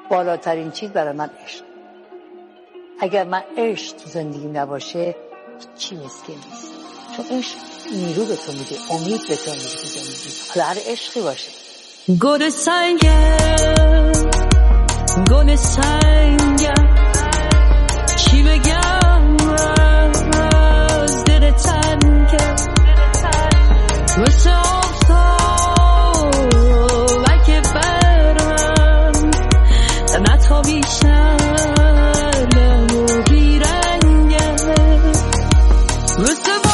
بالاترین چیز برای من عشق. اگر من عشق تو زندگی نباشه چی مسکن نیست، چون عشق نیرو به تو میده، امید به تو میده تو زندگی. حالا هر عشقی باشه. گل سنگه چی بگم از دل تنگه مثل آفتاب اگه برم نتابی شرم و بیرنگه مثل